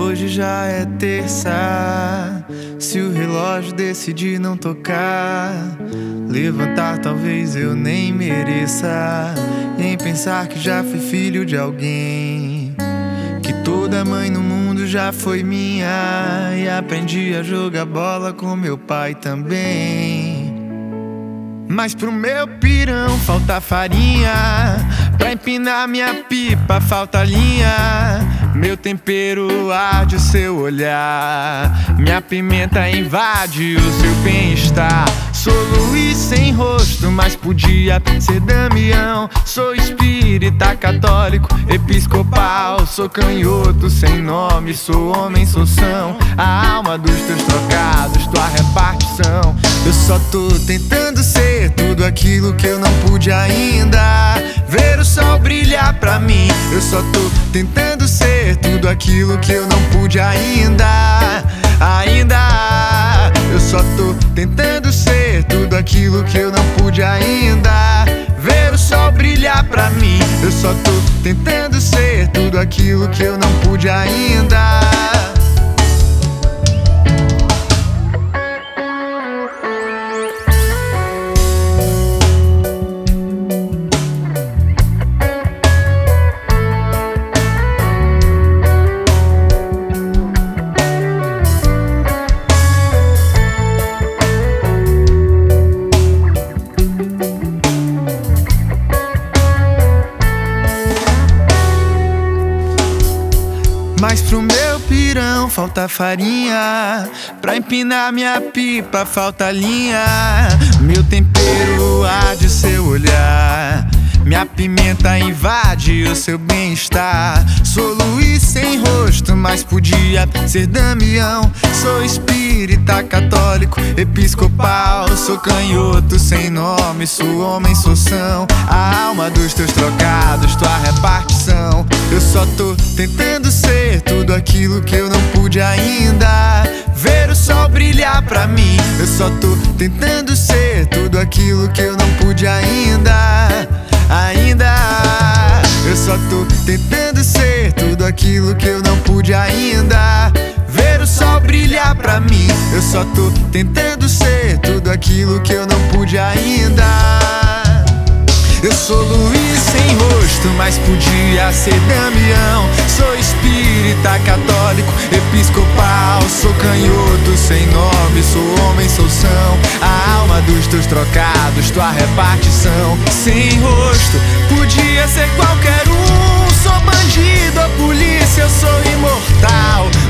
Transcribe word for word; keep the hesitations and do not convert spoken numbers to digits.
hoje já é terça. Se o relógio decidir não tocar, levantar talvez eu nem mereça. Em pensar que já fui filho de alguém, que toda mãe no mundo já foi minha, e aprendi a jogar bola com meu pai também. Mas pro meu pirão falta farinha, pra empinar minha pipa falta linha. Meu tempero arde o seu olhar, minha pimenta invade o seu bem-estar. Sou Luiz sem rosto, mas podia ser Damião. Sou espírita católico, episcopal. Sou canhoto sem nome, sou homem, sou são. A alma dos teus trocados, tua repartição. Eu só tô tentando ser tudo aquilo que eu não pude ainda. Ver o sol brilhar pra mim. Eu só tô tentando ser tudo aquilo que eu não pude ainda. Ainda. Eu só tô tentando ser tudo aquilo que eu não pude ainda. Ver o sol brilhar pra mim. Eu só tô tentando ser tudo aquilo que eu não pude ainda. Mas pro meu pirão falta farinha, pra empinar minha pipa falta linha. Meu tempero arde o seu olhar, minha pimenta invade o seu bem-estar. Sou Luiz sem rosto, mas podia ser Damião. Sou espírita católico, episcopal. Sou canhoto sem nome, sou homem, sou são. A alma dos teus trocados, tua repartição. Eu só tô tentando ser tudo aquilo que eu não pude ainda. Ver o sol brilhar pra mim. Eu só tô tentando ser tudo aquilo que eu não pude ainda. Ainda. Eu só tô tentando ser tudo aquilo que eu não pude ainda. Ver o sol brilhar pra mim. Eu só tô tentando ser tudo aquilo que eu não pude ainda. Eu sou Luiz sem rosto, mas podia ser Damião. Sou espírita católico, episcopal. Sou canhoto sem nome, sou homem, sou são. A alma dos teus trocados, tua repartição. Sem rosto, podia ser qualquer um. Sou bandido ou polícia, eu sou imortal.